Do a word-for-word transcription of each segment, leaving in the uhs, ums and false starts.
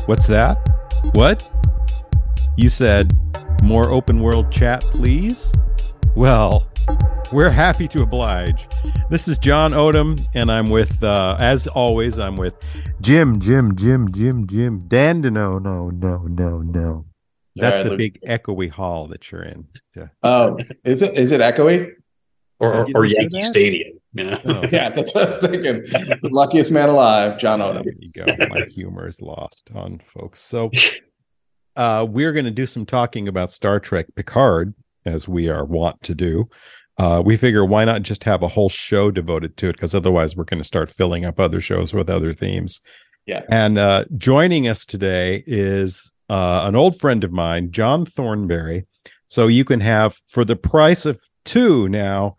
What's that? What? You said more open world chat, please? Well, we're happy to oblige. This is John Odom, and I'm with, uh, as always, I'm with Jim, Jim, Jim, Jim, Jim, Dan. No, no, no, no, no. That's right, the Luke. big echoey hall that you're in. Yeah. Oh, is it is it echoey? Or, or, You or didn't hear Yankee that? Stadium, you know? Oh, Yeah, that's what I was thinking. The luckiest man alive, John Odom. there you go. My humor is lost on folks. So uh, we're going to do some talking about Star Trek Picard, as we are wont to do. Uh, we figure why not just have a whole show devoted to it, because otherwise we're going to start filling up other shows with other themes. Yeah. And uh, joining us today is uh, an old friend of mine, John Thornberry. So you can have, for the price of two now,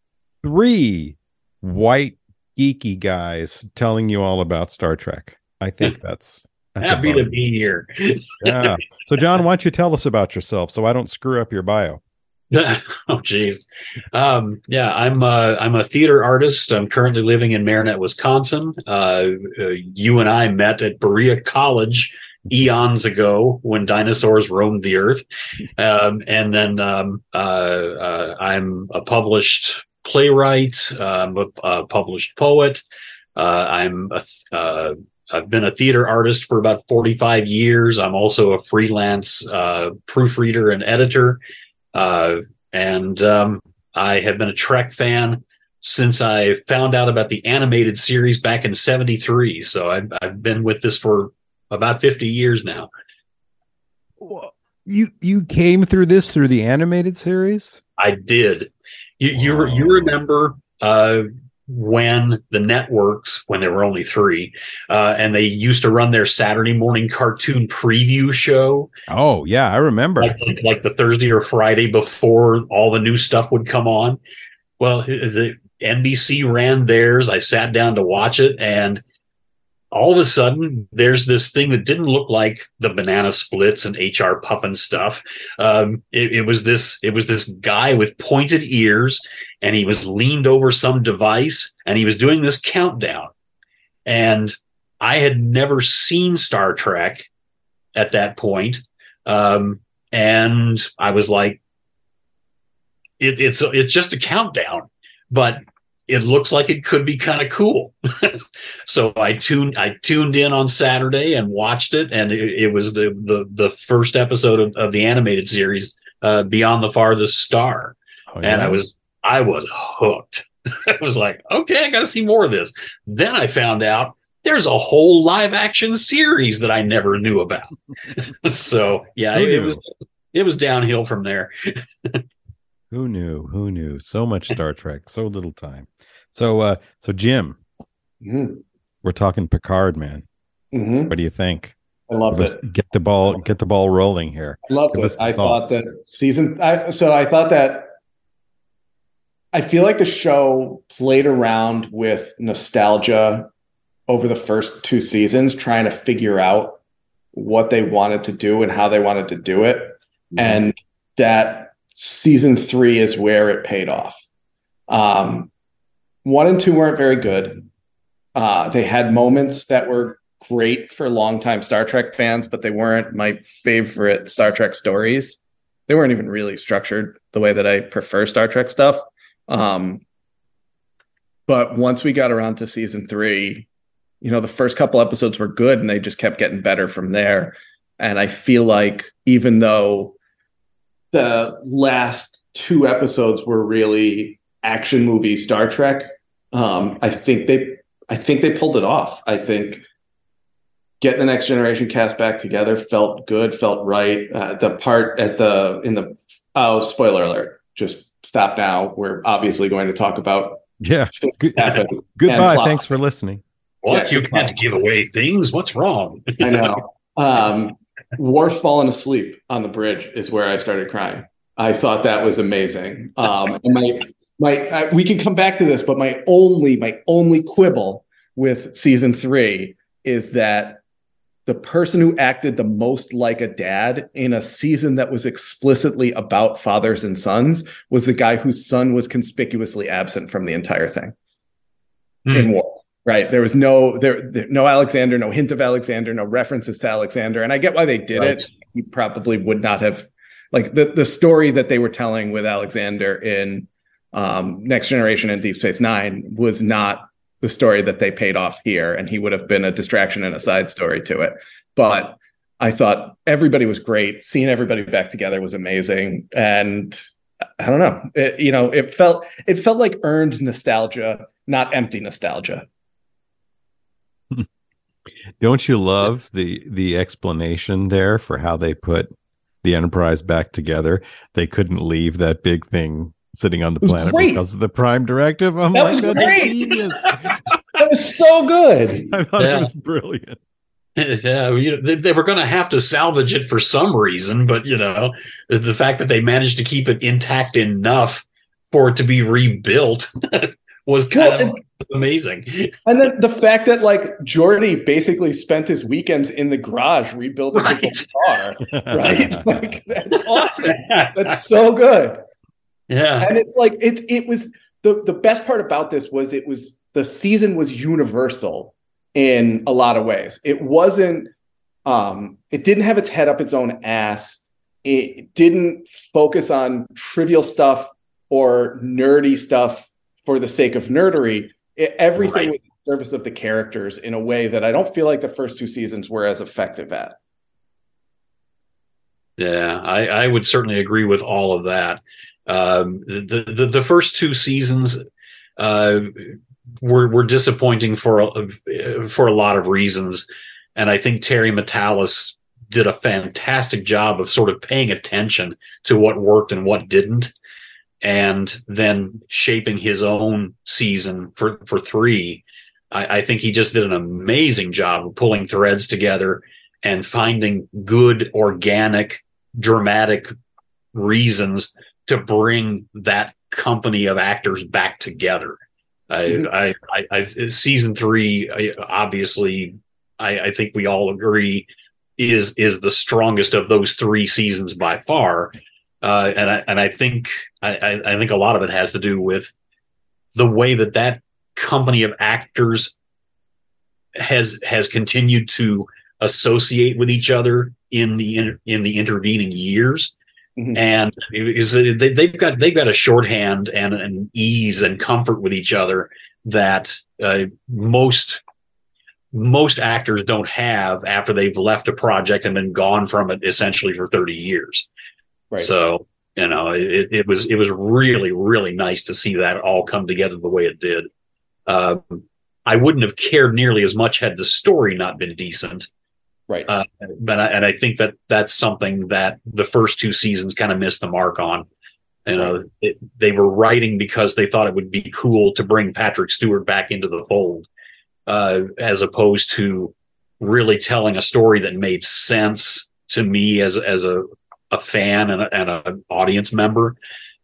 three white geeky guys telling you all about Star Trek. I think that's, that's Happy to be here. yeah. So John, why don't you tell us about yourself so I don't screw up your bio? Oh, geez. Um, yeah, I'm uh, I'm a theater artist. I'm currently living in Marinette, Wisconsin. Uh, uh, you and I met at Berea College eons ago when dinosaurs roamed the earth. Um, and then um, uh, uh, I'm a published playwright. Uh, I'm a, a published poet. Uh, I'm a, uh, I've been a theater artist for about forty-five years. I'm also a freelance uh, proofreader and editor. Uh, and um, I have been a Trek fan since I found out about the animated series back in seventy-three. So I've, I've been with this for about fifty years now. Well, you you came through this through the animated series? I did. You you, Wow. you remember uh, when the networks, when there were only three, uh, and they used to run their Saturday morning cartoon preview show? Oh, yeah, I remember. Like, like the Thursday or Friday before all the new stuff would come on. Well, the N B C ran theirs. I sat down to watch it, and all of a sudden, there's this thing that didn't look like the Banana Splits and H R Puffin stuff. Um, it, it was this. It was this guy with pointed ears, and he was leaned over some device, and he was doing this countdown. And I had never seen Star Trek at that point, um, and I was like, it, "It's it's just a countdown," but it looks like it could be kind of cool. So I tuned I tuned in on Saturday and watched it, and it, it was the, the the first episode of, of the animated series, uh, Beyond the Farthest Star. Oh, yeah? And I was I was hooked. I was like, okay, I got to see more of this. Then I found out there's a whole live action series that I never knew about. So yeah, it, it was it was downhill from there. Who knew? Who knew? So much Star Trek, so little time. So, uh, so Jim, Mm-hmm. we're talking Picard, man. Mm-hmm. What do you think? I loved Let's it. get the ball, get the ball rolling here. I loved Give it. us I some thought thoughts. that season. I, so I thought that. I feel like the show played around with nostalgia over the first two seasons, trying to figure out what they wanted to do and how they wanted to do it, Mm-hmm. and that season three is where it paid off. Um, one and two weren't very good. Uh, they had moments that were great for longtime Star Trek fans, but they weren't my favorite Star Trek stories. They weren't even really structured the way that I prefer Star Trek stuff. Um, but once we got around to season three, you know, the first couple episodes were good and they just kept getting better from there. And I feel like even though the last two episodes were really action movie Star Trek, um, I think they I think they pulled it off. I think getting the Next Generation cast back together felt good, felt right. Uh, the part at the in the oh, spoiler alert! Just stop now. We're obviously going to talk about Yeah. things Good, that happen and goodbye. plot. Thanks for listening. What? Yeah, You can't give away things? What's wrong? I know. Um, Worf falling asleep on the bridge is where I started crying. I thought that was amazing. Um, and my my uh, we can come back to this, but my only my only quibble with season three is that the person who acted the most like a dad in a season that was explicitly about fathers and sons was the guy whose son was conspicuously absent from the entire thing Hmm. in Worf. Right. There was no there, there no Alexander, no hint of Alexander, no references to Alexander. And I get why they did right. it. He probably would not have like the, the story that they were telling with Alexander in um, Next Generation and Deep Space Nine was not the story that they paid off here. And he would have been a distraction and a side story to it. But I thought everybody was great. Seeing everybody back together was amazing. And I don't know, it, you know, it felt it felt like earned nostalgia, not empty nostalgia. Don't you love the the explanation there for how they put the Enterprise back together? They couldn't leave that big thing sitting on the planet great. because of the Prime Directive. I'm that like, was that's great. genius. That was so good. I thought yeah. it was brilliant. Yeah, you know, they, they were going to have to salvage it for some reason, but you know, the, the fact that they managed to keep it intact enough for it to be rebuilt was kind well, of and, amazing. And then the fact that like Geordi basically spent his weekends in the garage rebuilding right. his car, right? Like, that's awesome. That's so good. Yeah, and it's like it. It was the the best part about this was it was the season was universal in a lot of ways. It wasn't. Um, it didn't have its head up its own ass. It didn't focus on trivial stuff or nerdy stuff for the sake of nerdery. It, everything right. was in service of the characters in a way that I don't feel like the first two seasons were as effective at. Yeah, I, I would certainly agree with all of that. Um, the, the the first two seasons uh, were were disappointing for a, for a lot of reasons, and I think Terry Matalas did a fantastic job of sort of paying attention to what worked and what didn't, and then shaping his own season for, for three. I, I think he just did an amazing job of pulling threads together and finding good, organic, dramatic reasons to bring that company of actors back together. Mm-hmm. I, I, I, I, season three, obviously, I, I think we all agree is, is the strongest of those three seasons by far. Uh, and I and I think I, I think a lot of it has to do with the way that that company of actors has has continued to associate with each other in the in, in the intervening years, mm-hmm. and is they, they've got they've got a shorthand and an ease and comfort with each other that uh, most most actors don't have after they've left a project and been gone from it essentially for thirty years. Right. So, you know, it, it was it was really, really nice to see that all come together the way it did. Um, I wouldn't have cared nearly as much had the story not been decent. Right. Uh, but I, and I think that that's something that the first two seasons kind of missed the mark on. You know, right. it, they were writing because they thought it would be cool to bring Patrick Stewart back into the fold, uh, as opposed to really telling a story that made sense to me as as a a fan and, a, and an audience member.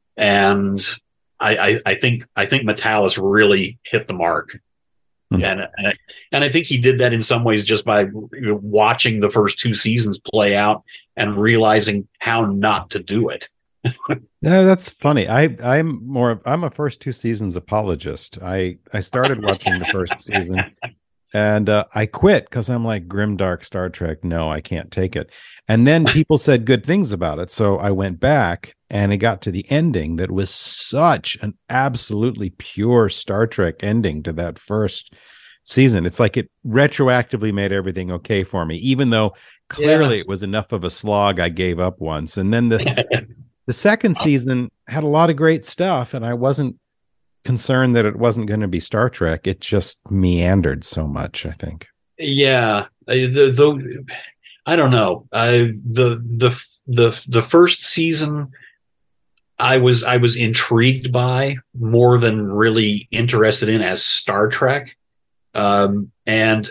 And I, I, I think, I think Matalas really hit the mark. Mm-hmm. And, and, I, and I think he did that in some ways just by watching the first two seasons play out and realizing how not to do it. No, that's funny. I, I'm more, I'm a first two seasons apologist. I, I started watching the first season and uh, I quit because I'm like, grimdark Star Trek. No, I can't take it. And then people said good things about it. So I went back and it got to the ending that was such an absolutely pure Star Trek ending to that first season. It's like it retroactively made everything okay for me, even though clearly yeah. it was enough of a slog I gave up once. And then the the second season had a lot of great stuff, and I wasn't concerned that it wasn't going to be Star Trek. It just meandered so much, I think. Yeah. The, the, I don't know. I, the, the, the, the first season I was, I was intrigued by more than really interested in as Star Trek. Um, and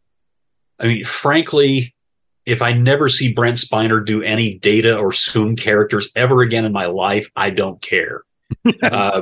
I mean, frankly, if I never see Brent Spiner do any Data or Soong characters ever again in my life, I don't care. uh,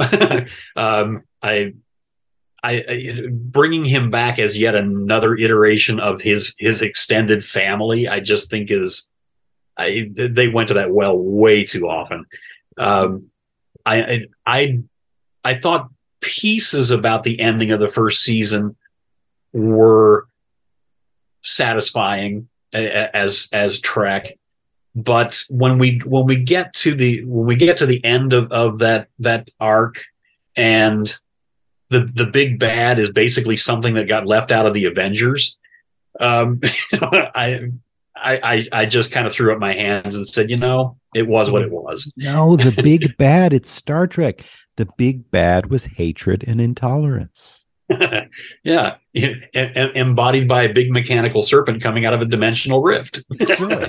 um, I, I, I, bringing him back as yet another iteration of his his extended family, I just think is, I they went to that well way too often. Um, I, I I I thought pieces about the ending of the first season were satisfying as as Trek. But when we when we get to the when we get to the end of, of that that arc, and the the big bad is basically something that got left out of the Avengers, um, I, I I just kind of threw up my hands and said, you know, it was what it was. No, the big bad, it's Star Trek. The big bad was hatred and intolerance. Yeah, em- em- embodied by a big mechanical serpent coming out of a dimensional rift. Sure.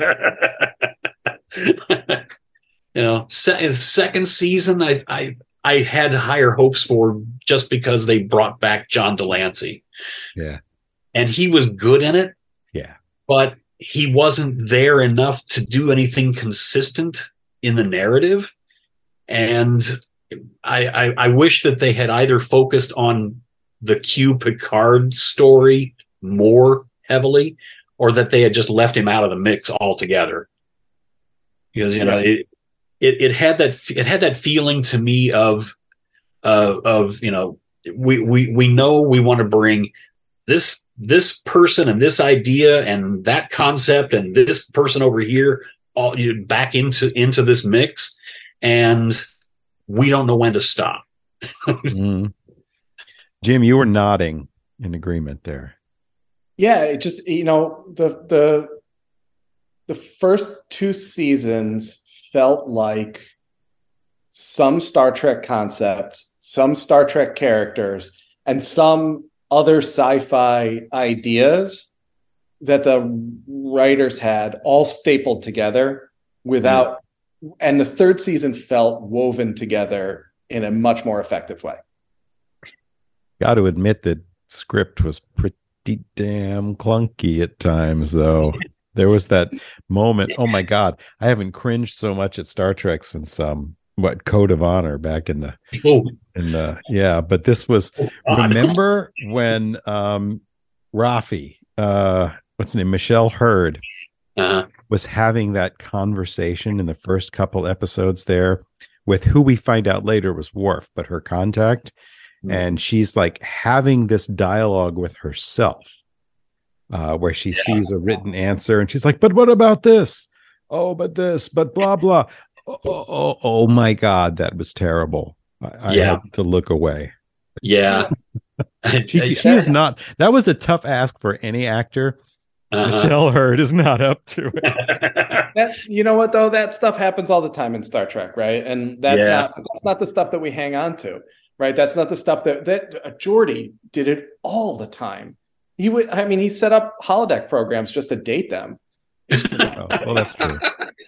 You know, se- second season, I, I I had higher hopes for just because they brought back John Delancey. Yeah, and he was good in it. Yeah, but he wasn't there enough to do anything consistent in the narrative, and I, I, I wish that they had either focused on the Q Picard story more heavily, or that they had just left him out of the mix altogether. Because you know it, it, it had that it had that feeling to me of uh, of you know we we we know we want to bring this this person and this idea and that concept and this person over here all you back into into this mix, and we don't know when to stop. mm. Jim, you were nodding in agreement there. Yeah, it just, you know, the the the first two seasons felt like some Star Trek concepts, some Star Trek characters, and some other sci-fi ideas that the writers had all stapled together without, mm. and the third season felt woven together in a much more effective way. Got to admit that script was pretty damn clunky at times, though. There was that moment. Oh my God, I haven't cringed so much at Star Trek since um what Code of Honor back in the oh. in the yeah. But this was oh, remember when um Rafi, uh, what's his name, Michelle Hurd, uh-huh. was having that conversation in the first couple episodes there with who we find out later was Worf, but her contact. And she's like having this dialogue with herself uh, where she yeah. sees a written answer and she's like, but what about this? Oh, but this, but blah, blah. Oh, oh, oh, oh my God, that was terrible. I, yeah. I had to look away. Yeah. she, she is not, that was a tough ask for any actor. Uh-huh. Michelle Hurd is not up to it. That, you know what, though? That stuff happens all the time in Star Trek, right? And that's yeah. not that's not the stuff that we hang on to. Right, that's not the stuff that that uh, Geordi did it all the time. He would, I mean, he set up holodeck programs just to date them. Oh, well, that's true.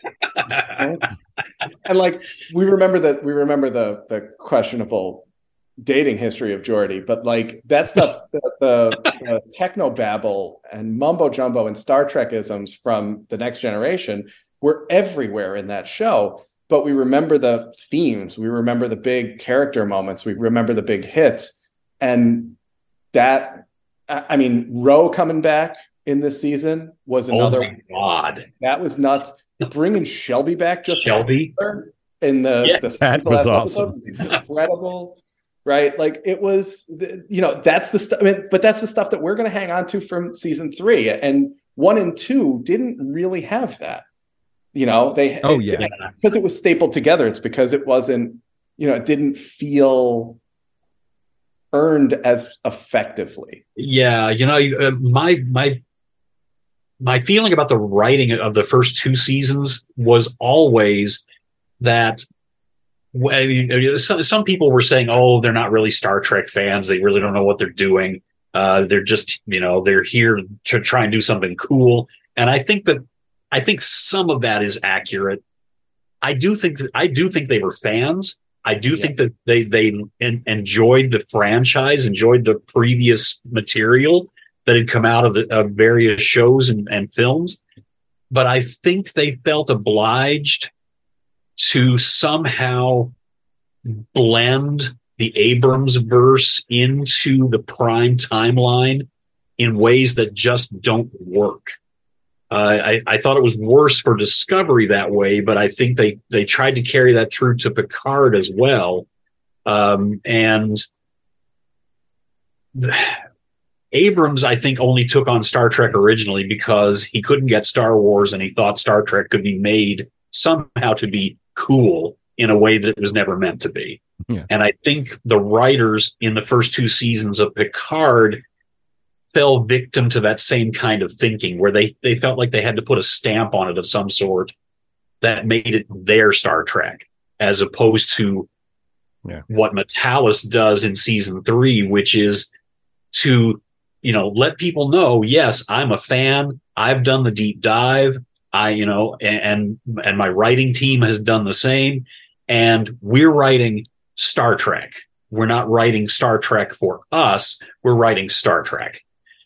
And like we remember that we remember the the questionable dating history of Geordi, but like that stuff, the, the, the techno babble and mumbo jumbo and Star Trek-isms from The Next Generation were everywhere in that show. But we remember the themes. We remember the big character moments. We remember the big hits. And that, I mean, Ro coming back in this season was another. Oh my God. That was nuts. Bringing Shelby back just Shelby in the, yeah, the that was awesome. Was incredible. Right. Like it was, you know, that's the stuff, I mean, but that's the stuff that we're going to hang on to from season three. And one and two didn't really have that. You know, they, oh, it, yeah, it, because it was stapled together. It's because it wasn't, you know, it didn't feel earned as effectively. Yeah. You know, uh, my, my, my feeling about the writing of the first two seasons was always that I mean, some, some people were saying, oh, they're not really Star Trek fans. They really don't know what they're doing. Uh, they're just, you know, they're here to try and do something cool. And I think that, I think some of that is accurate. I do think that I do think they were fans. I do yeah. think that they they en- enjoyed the franchise, enjoyed the previous material that had come out of the of various shows and, and films. But I think they felt obliged to somehow blend the Abrams verse into the Prime timeline in ways that just don't work. Uh, I, I thought it was worse for Discovery that way, but I think they, they tried to carry that through to Picard as well. Um, and the, Abrams, I think, only took on Star Trek originally because he couldn't get Star Wars, and he thought Star Trek could be made somehow to be cool in a way that it was never meant to be. Yeah. And I think the writers in the first two seasons of Picard fell victim to that same kind of thinking, where they, they felt like they had to put a stamp on it of some sort that made it their Star Trek, as opposed to yeah. what Matalas does in season three, which is to, you know, let people know, yes, I'm a fan. I've done the deep dive. I, you know, and, and my writing team has done the same. And we're writing Star Trek. We're not writing Star Trek for us. We're writing Star Trek.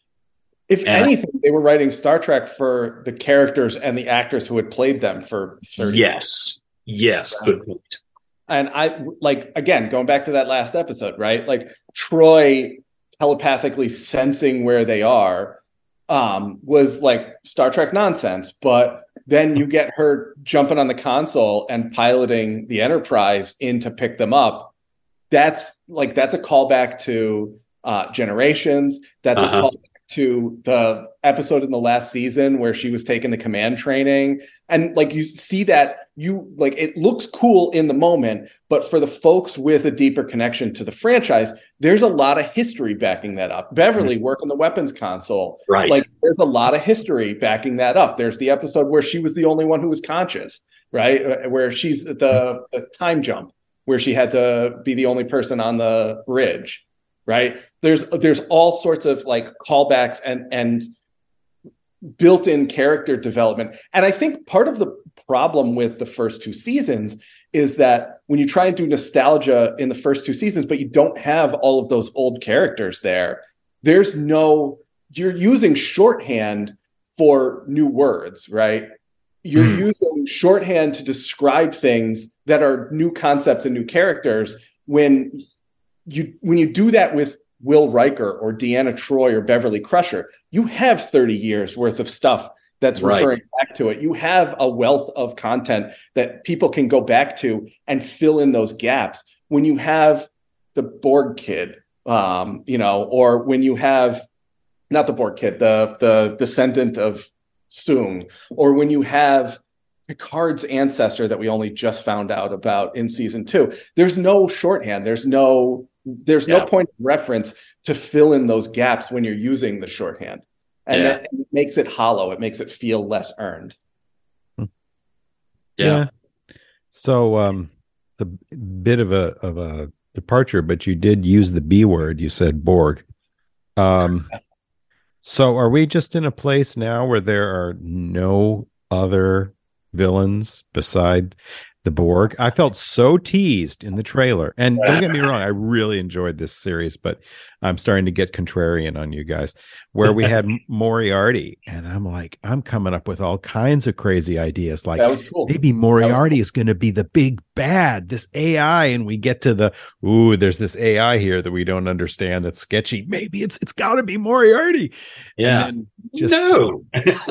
If and anything, they were writing Star Trek for the characters and the actors who had played them for thirty Yes. years. Yes. Yeah. Good point. And I, like, again, going back to that last episode, right? Like, Troy telepathically sensing where they are um, was like Star Trek nonsense. But then you get her jumping on the console and piloting the Enterprise in to pick them up. That's like, that's a callback to uh, Generations. That's uh-huh. a callback to the episode in the last season where she was taking the command training. And like, you see that, you like, it looks cool in the moment, but for the folks with a deeper connection to the franchise, there's a lot of history backing that up. Beverly mm-hmm. working the weapons console. Right. Like, there's a lot of history backing that up. There's the episode where she was the only one who was conscious, right? Where she's the, the time jump, where she had to be the only person on the bridge. Right. There's there's all sorts of like callbacks and and built-in character development. And I think part of the problem with the first two seasons is that when you try and do nostalgia in the first two seasons, but you don't have all of those old characters there, there's no, you're using shorthand for new words, right? You're mm. using shorthand to describe things that are new concepts and new characters. When you when you do that with Will Riker or Deanna Troi or Beverly Crusher, you have thirty years worth of stuff that's right. referring back to it. You have a wealth of content that people can go back to and fill in those gaps. When you have the Borg kid, um, you know, or when you have not the Borg kid, the the descendant of Soong, or when you have Picard's ancestor that we only just found out about in season two, there's no shorthand. There's no There's yeah. no point of reference to fill in those gaps when you're using the shorthand. And yeah. that it makes it hollow. It makes it feel less earned. Yeah. yeah. So um, it's a bit of a of a departure, but you did use the B word. You said Borg. Um, so are we just in a place now where there are no other villains beside the Borg? I felt so teased in the trailer. And don't get me wrong, I really enjoyed this series, but I'm starting to get contrarian on you guys, where we had Moriarty. And I'm like, I'm coming up with all kinds of crazy ideas. Like, that was cool. Maybe Moriarty cool. is going to be the big bad, this A I. And we get to the, ooh, there's this A I here that we don't understand that's sketchy. Maybe it's it's got to be Moriarty. Yeah. And then just, no.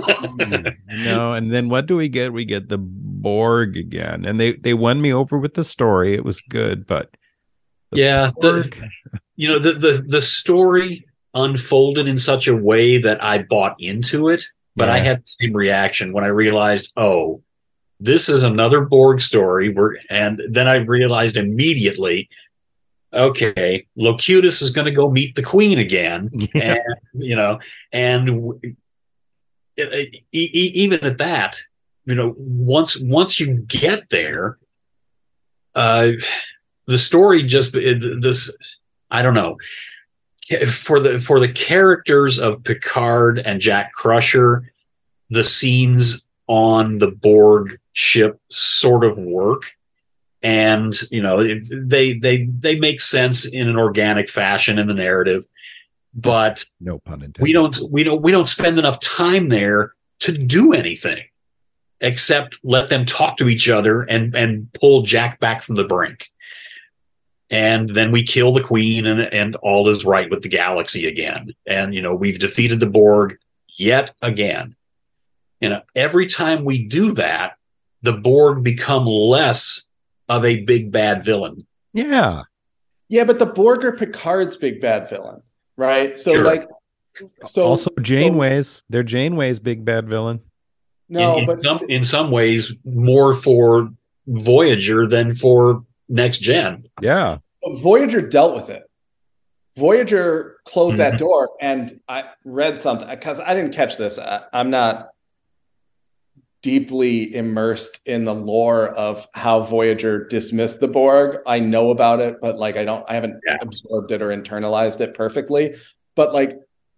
no. And then what do we get? We get the Borg again. And they, they won me over with the story. It was good, but yeah, the, you know, the, the, the story unfolded in such a way that I bought into it, but yeah. I had the same reaction when I realized, oh, this is another Borg story. We're, and then I realized immediately, okay, Locutus is going to go meet the Queen again. Yeah. And, you know, and it, it, even at that, you know, once, once you get there, uh, the story just it, this I don't know for the for the characters of Picard and Jack Crusher, the scenes on the Borg ship sort of work, and you know it, they they they make sense in an organic fashion in the narrative, but no pun intended. We don't we don't we don't spend enough time there to do anything except let them talk to each other and and pull Jack back from the brink. And then we kill the Queen and, and all is right with the galaxy again. And, you know, we've defeated the Borg yet again. You know, every time we do that, the Borg become less of a big bad villain. Yeah. Yeah, but the Borg are Picard's big bad villain, right? So Sure. like, so also Janeway's, so, they're Janeway's big bad villain. no, in, in but some in some ways more for Voyager than for Next Gen. Yeah. Voyager dealt with it. Voyager closed Mhm. that door, and I read something because I didn't catch this. I, I'm not deeply immersed in the lore of how Voyager dismissed the Borg. I know about it, but like I don't I haven't Yeah. absorbed it or internalized it perfectly. But like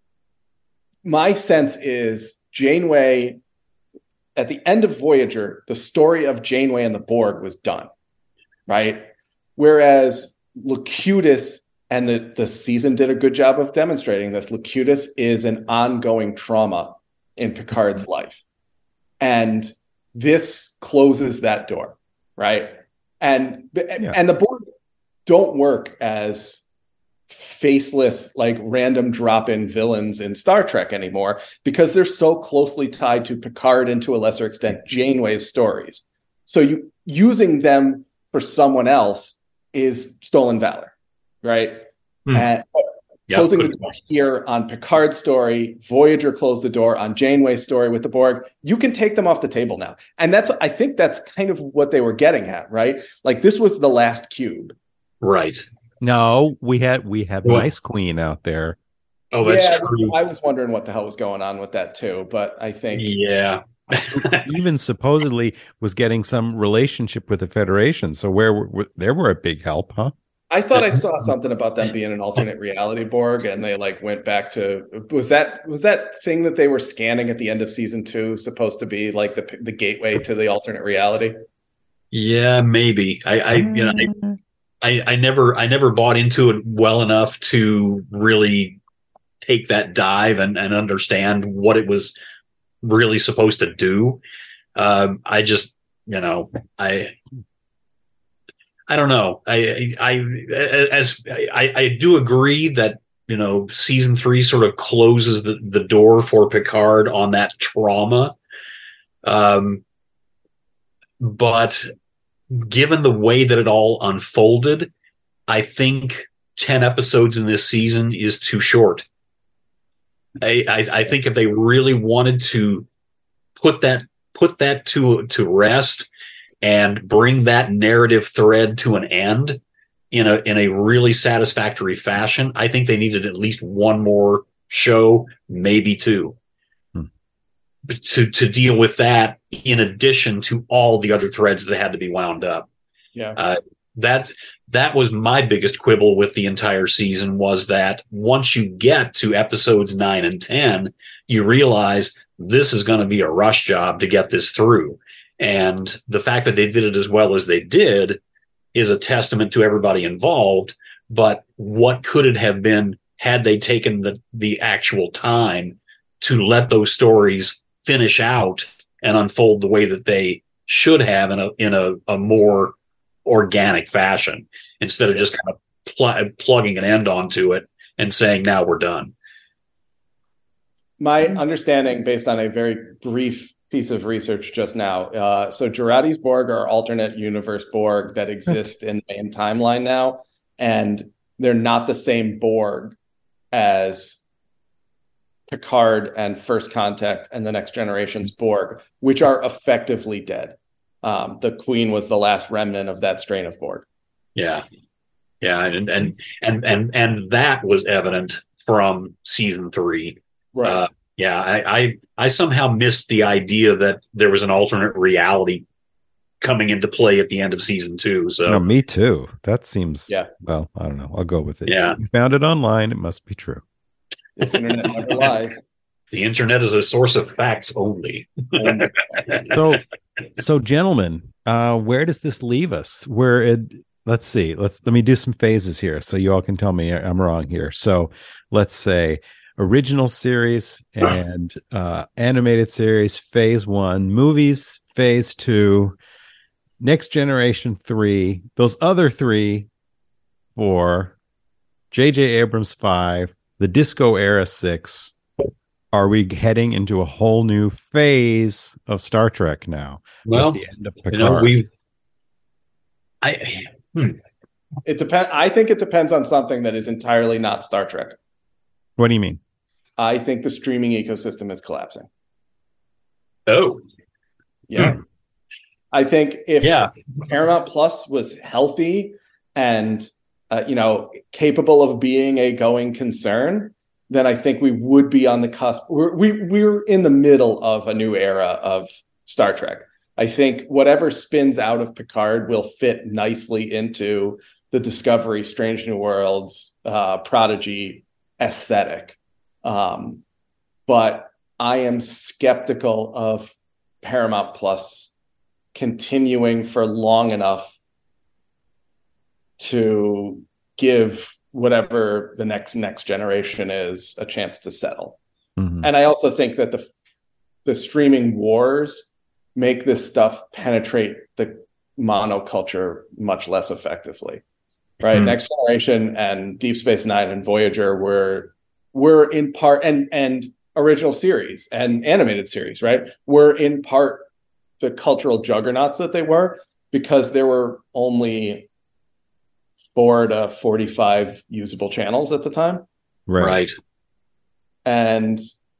my sense is Janeway at the end of Voyager, the story of Janeway and the Borg was done. Right? Whereas Locutus, and the, the season did a good job of demonstrating this, Locutus is an ongoing trauma in Picard's life. And this closes that door, right? And yeah. and the Borg don't work as faceless, like random drop-in villains in Star Trek anymore because they're so closely tied to Picard and to a lesser extent Janeway's stories. So you using them for someone else is stolen valor, right? Hmm. And yep, closing the door here on Picard's story, Voyager closed the door on Janeway's story with the Borg. You can take them off the table now. And that's, I think that's kind of what they were getting at, right? Like this was the last cube. Right. No, we had, we have well, Nice Queen out there. Oh, that's yeah, true. I was wondering what the hell was going on with that too, but I think. Yeah. Even supposedly was getting some relationship with the Federation. So where were, there were a big help, huh? I thought I saw something about them being an alternate reality Borg, and they like went back to was that was that thing that they were scanning at the end of season two supposed to be like the the gateway to the alternate reality? Yeah, maybe. I, I you know, I, I, I never I never bought into it well enough to really take that dive and, and understand what it was really supposed to do. Um, I just, you know, I. I don't know. I, I, as I, I do agree that, you know, season three sort of closes the, the door for Picard on that trauma. Um, but given the way that it all unfolded, I think ten episodes in this season is too short. I, I, I think if they really wanted to put that, put that to, to rest, and bring that narrative thread to an end in a in a really satisfactory fashion, I think they needed at least one more show, maybe two, hmm. to to deal with that. In addition to all the other threads that had to be wound up. Yeah, uh, that that was my biggest quibble with the entire season, was that once you get to episodes nine and ten, you realize this is going to be a rush job to get this through. And the fact that they did it as well as they did is a testament to everybody involved. But what could it have been had they taken the, the actual time to let those stories finish out and unfold the way that they should have in a, in a, a more organic fashion, instead of just kind of pl- plugging an end onto it and saying, now we're done. My understanding, based on a very brief piece of research just now. Uh, so Jurati's Borg are alternate universe Borg that exist in the main timeline now, and they're not the same Borg as Picard and First Contact and the Next Generation's Borg, which are effectively dead. Um, the Queen was the last remnant of that strain of Borg. Yeah, yeah, and and and and and that was evident from season three. Right. Uh, Yeah, I, I I somehow missed the idea that there was an alternate reality coming into play at the end of season two. So no, me too. That seems yeah. Well, I don't know. I'll go with it. Yeah, you found it online. It must be true. The internet never lies. The internet is a source of facts only. so, so gentlemen, uh, where does this leave us? Where it? Let's see. Let's let me do some phases here, so you all can tell me I'm wrong here. So, let's say. Original series and uh, animated series, phase one, movies, phase two, Next Generation three, those other three, four, J J Abrams five, the Disco Era six. Are we heading into a whole new phase of Star Trek now? Well, the end of Picard? You know, we, I, hmm. It depends. I think it depends on something that is entirely not Star Trek. What do you mean? I think the streaming ecosystem is collapsing. Oh, yeah. Hmm. I think if yeah. Paramount Plus was healthy and uh, you know, capable of being a going concern, then I think we would be on the cusp. We're, we we're in the middle of a new era of Star Trek. I think whatever spins out of Picard will fit nicely into the Discovery, Strange New Worlds, uh, Prodigy aesthetic. Um, but I am skeptical of Paramount Plus continuing for long enough to give whatever the next next generation is a chance to settle. Mm-hmm. And I also think that the the streaming wars make this stuff penetrate the monoculture much less effectively. Right? Mm-hmm. Next Generation and Deep Space Nine and Voyager were were in part and and original series and animated series, right? Were in part the cultural juggernauts that they were because there were only four to forty-five usable channels at the time. Right. right. And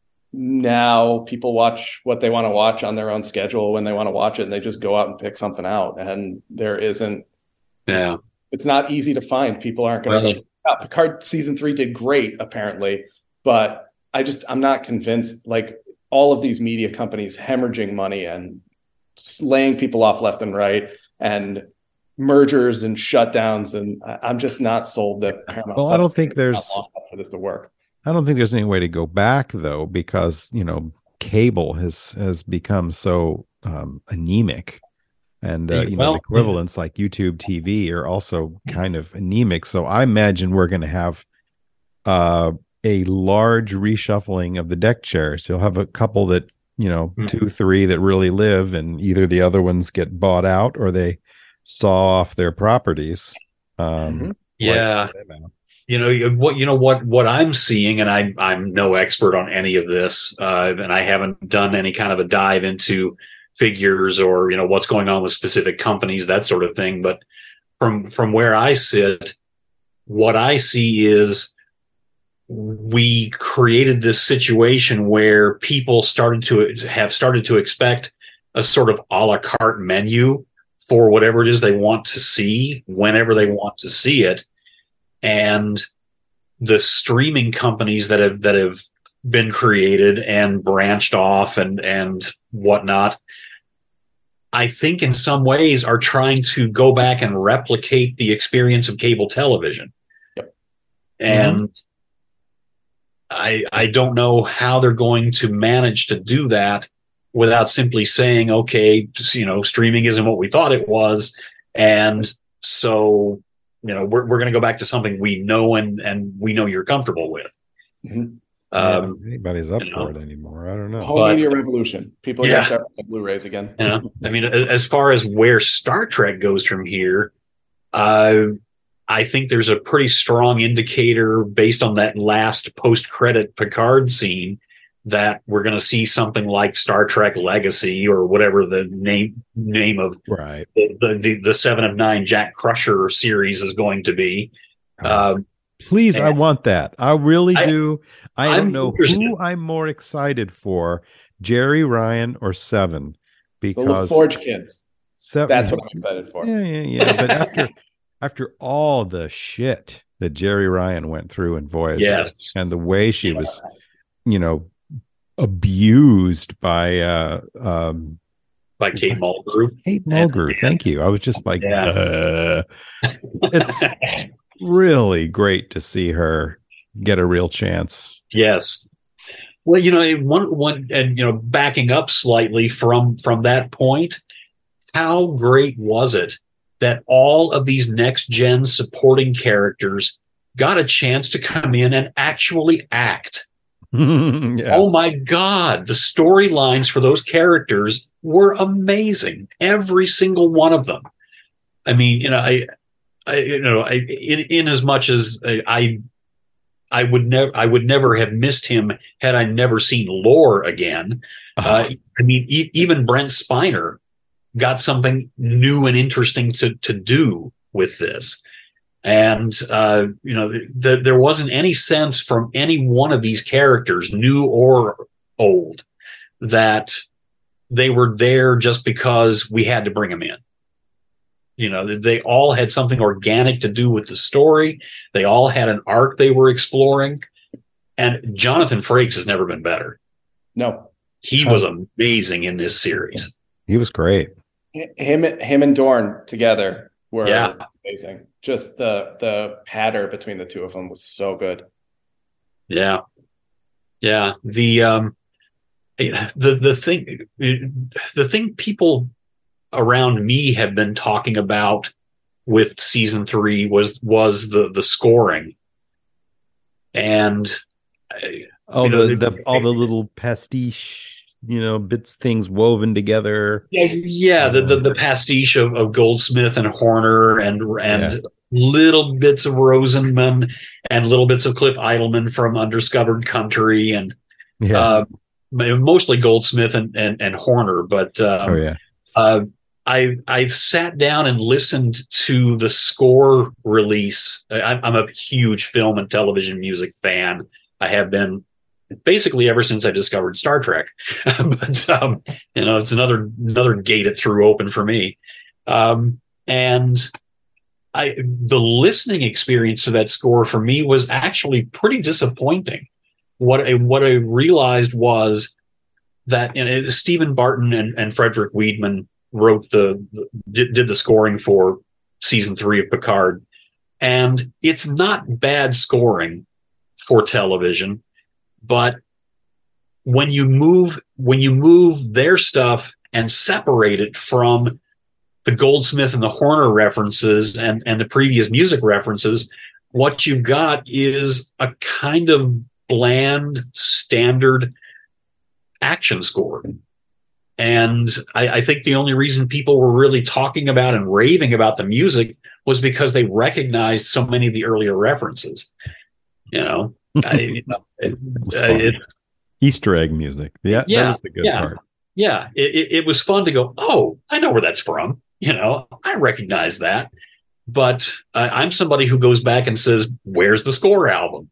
now people watch what they want to watch on their own schedule when they want to watch it, and they just go out and pick something out. And there isn't, yeah, it's not easy to find. People aren't going to go. Picard season three did great, apparently, but I just, I'm not convinced. Like all of these media companies hemorrhaging money and laying people off left and right, and mergers and shutdowns, and I'm just not sold that Paramount. Well, I don't think there's for this to work. I don't think there's any way to go back though, because you know cable has has become so um, anemic, and uh, you well, know the equivalents like YouTube T V are also kind of anemic. So I imagine we're going to have uh, a large reshuffling of the deck chairs. You'll have a couple that you know mm-hmm. two, three that really live, and either the other ones get bought out or they saw off their properties. Um, mm-hmm. Yeah. You know what? You know what? What I'm seeing, and I, I'm no expert on any of this, uh, and I haven't done any kind of a dive into figures or you know what's going on with specific companies, that sort of thing. But from from where I sit, what I see is we created this situation where people started to have started to expect a sort of a la carte menu for whatever it is they want to see, whenever they want to see it. And the streaming companies that have that have been created and branched off and and whatnot, I think in some ways are trying to go back and replicate the experience of cable television. Yep. And mm-hmm. I I don't know how they're going to manage to do that without simply saying, okay, just, you know, streaming isn't what we thought it was, and so you know, we're we're going to go back to something we know and, and we know you're comfortable with. Mm-hmm. Um, yeah, anybody's up for know. it anymore. I don't know. Whole but, media revolution. People are yeah. going to start with Blu-rays again. Yeah. I mean, as far as where Star Trek goes from here, uh, I think there's a pretty strong indicator based on that last post-credit Picard scene that we're going to see something like Star Trek Legacy or whatever the name name of right. the, the, the Seven of Nine Jack Crusher series is going to be. Um, Please, I want that. I really do. I, I don't know interested. who I'm more excited for, Jerry Ryan or Seven, because the LaForge kids. Seven, That's what I'm excited for. Yeah, yeah, yeah. But after after all the shit that Jerry Ryan went through in Voyager, yes. and the way she yeah. was, you know, abused by uh um by Kate Mulgrew. Kate Mulgrew, and, thank you. I was just like, yeah. uh, it's really great to see her get a real chance. Yes. Well, you know, one one and you know, backing up slightly from from that point, how great was it that all of these next gen supporting characters got a chance to come in and actually act? yeah. Oh my God, the storylines for those characters were amazing. Every single one of them. I mean, you know, I, I you know, I, in, in as much as I, I, I would never, I would never have missed him had I never seen Lore again. Uh-huh. Uh, I mean, e- even Brent Spiner got something new and interesting to, to do with this. And, uh, you know, th- there wasn't any sense from any one of these characters, new or old, that they were there just because we had to bring them in. You know, they all had something organic to do with the story. They all had an arc they were exploring. And Jonathan Frakes has never been better. No. He was amazing in this series. He was great. Him, him and Dorn together were Yeah. amazing. Just the the patter between the two of them was so good. Yeah. Yeah. The um the the thing the thing people around me have been talking about with season three was was the the scoring. And oh, you know, the, the all the little pastiche, you know, bits, things woven together. Yeah, yeah, the the, the pastiche of, of Goldsmith and Horner and and yeah. little bits of Rosenman and little bits of Cliff Eidelman from Undiscovered Country and yeah. uh, mostly Goldsmith and, and, and Horner. But um, oh yeah, uh, I I've sat down and listened to the score release. I, I'm a huge film and television music fan. I have been basically ever since I discovered Star Trek. But um, you know, it's another another gate it threw open for me. Um, and I the listening experience for that score for me was actually pretty disappointing. What I, what I realized was that you know, Stephen Barton and, and Frederick Weidman wrote the, the did, did the scoring for season three of Picard, and it's not bad scoring for television. But when you move when you move their stuff and separate it from the Goldsmith and the Horner references and, and the previous music references, what you've got is a kind of bland, standard action score. And I, I think the only reason people were really talking about and raving about the music was because they recognized so many of the earlier references. You know, I, you know it, it, Easter egg music. Yeah, yeah, that was the good yeah, part. Yeah, it, it, it was fun to go, oh, I know where that's from. You know, I recognize that. But uh, I'm somebody who goes back and says, where's the score album?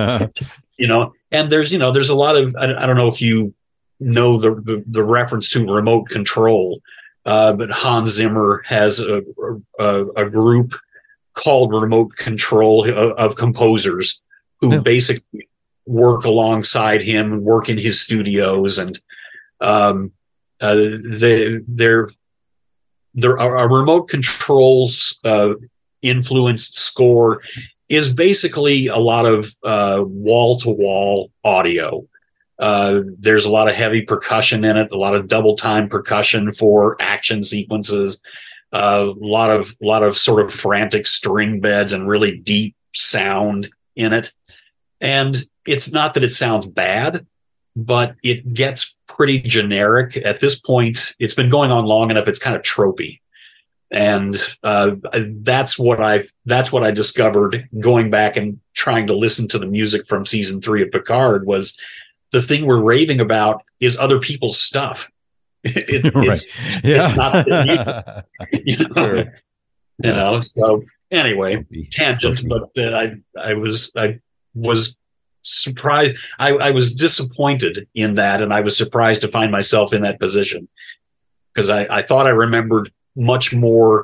You know, and there's, you know, there's a lot of, I, I don't know if you know the, the, the reference to remote control, uh, but Hans Zimmer has a, a, a group called Remote Control of, of composers who yeah. basically work alongside him, work in his studios, and um, uh, they, they're, they're a remote controls uh, influenced score is basically a lot of uh, wall-to-wall audio. Uh, there's a lot of heavy percussion in it, a lot of double time percussion for action sequences, uh, a lot of a lot of sort of frantic string beds and really deep sound in it. And it's not that it sounds bad, but it gets pretty generic at this point. It's been going on long enough; it's kind of tropey. And uh, that's what I that's what I discovered going back and trying to listen to the music from season three of Picard was the thing we're raving about is other people's stuff. It, right. It's, yeah. it's not, you know, sure. you know. So anyway, tangent. But uh, I I was I was surprised. I, I was disappointed in that, and I was surprised to find myself in that position because I, I thought I remembered much more,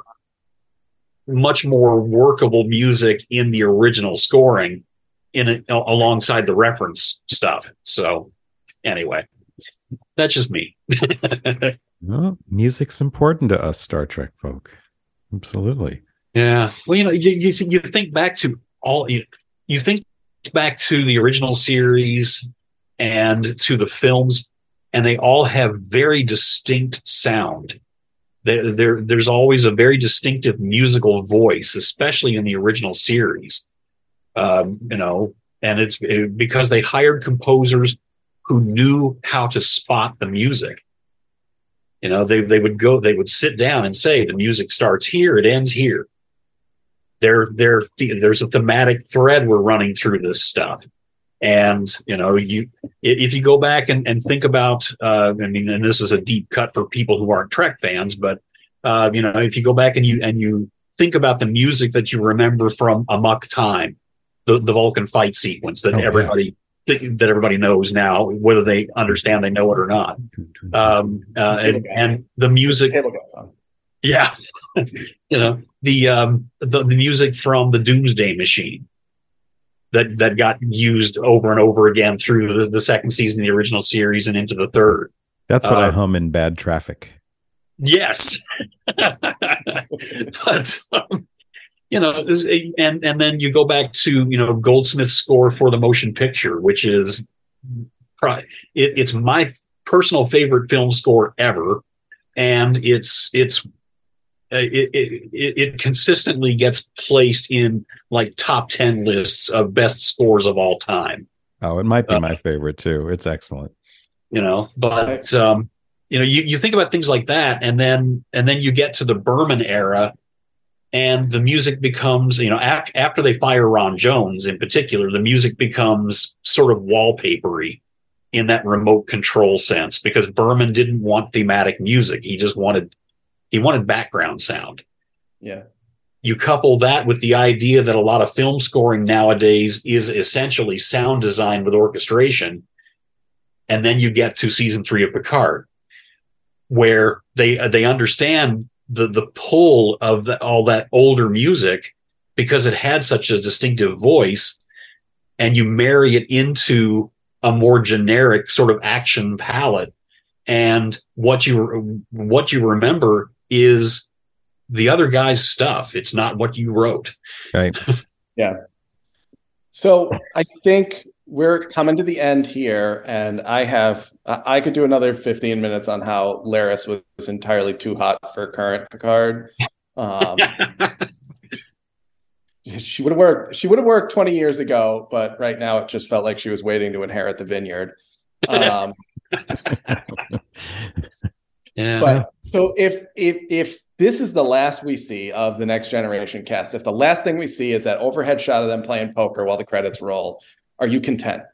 much more workable music in the original scoring in a, alongside the reference stuff. So anyway, that's just me. Well, music's important to us Star Trek folk. Absolutely. Yeah. Well, you know, you, you, you think back to all, you, you think back to the original series and to the films, and they all have very distinct sound. There, there, there's always a very distinctive musical voice, especially in the original series. Um, you know, and it's it, because they hired composers who knew how to spot the music. You know, they they would go, they would sit down and say, the music starts here, it ends here. There, there, there's a thematic thread we're running through this stuff. And, you know, you if you go back and, and think about, uh, I mean, and this is a deep cut for people who aren't Trek fans, but, uh, you know, if you go back and you and you think about the music that you remember from Amok Time, the, the Vulcan fight sequence that Oh, everybody that, that everybody knows now, whether they understand they know it or not. Um, uh, and, and the music, Table Gun song. yeah, you know, the, um, the the music from the Doomsday Machine that that got used over and over again through the, the second season of the original series and into the third. That's what uh, I hum in bad traffic. Yes. But, um, you know, and, and then you go back to, you know, Goldsmith's score for the motion picture, which is, it, it's my personal favorite film score ever. And it's, it's, it, it, it consistently gets placed in like top ten lists of best scores of all time. Oh, it might be uh, my favorite too. It's excellent. You know, but, um, you know, you, you think about things like that, and then and then you get to the Berman era, and the music becomes, you know, after, after they fire Ron Jones in particular, the music becomes sort of wallpapery in that remote control sense, because Berman didn't want thematic music. He just wanted he wanted background sound. Yeah. You couple that with the idea that a lot of film scoring nowadays is essentially sound design with orchestration, and then you get to season three of Picard, where they they understand the the pull of the, all that older music, because it had such a distinctive voice, and you marry it into a more generic sort of action palette, and what you what you remember is the other guy's stuff. It's not what you wrote. Right. Yeah. So I think we're coming to the end here, and I have I could do another fifteen minutes on how Laris was entirely too hot for current Picard. Um, she would have worked. She would have worked twenty years ago, but right now it just felt like she was waiting to inherit the vineyard. Um, yeah. But so if if if this is the last we see of the Next Generation cast, if the last thing we see is that overhead shot of them playing poker while the credits roll, are you content?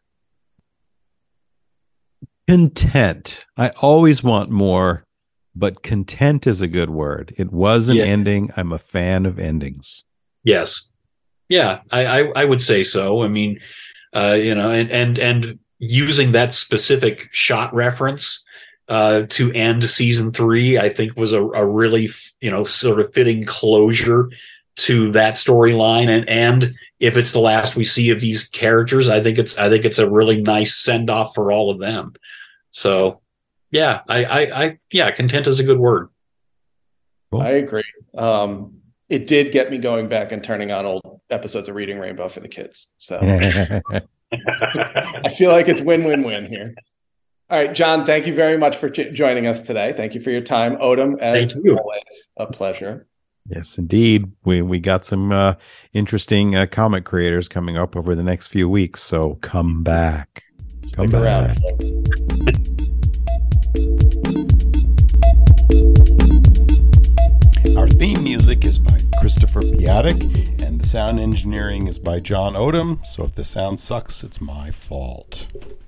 Content. I always want more, but content is a good word. It was an Yeah. ending. I'm a fan of endings. Yes. Yeah, I, I, I would say so. I mean, uh, you know, and, and, and using that specific shot reference uh, to end season three, I think was a, a really, you know, sort of fitting closure to that storyline. And, and if it's the last we see of these characters, I think it's, I think it's a really nice send off for all of them. So yeah, I, I, I yeah, content is a good word. Cool. I agree. Um, it did get me going back and turning on old episodes of Reading Rainbow for the kids. So I feel like it's win-win-win here. All right, John, thank you very much for ch- joining us today. Thank you for your time. Odom, as always, a pleasure. Yes, indeed. We we got some uh, interesting uh, comic creators coming up over the next few weeks. So come back. Come Stick back. around, folks. Our theme music is by Christopher Piatek, and the sound engineering is by John Odom. So if the sound sucks, it's my fault.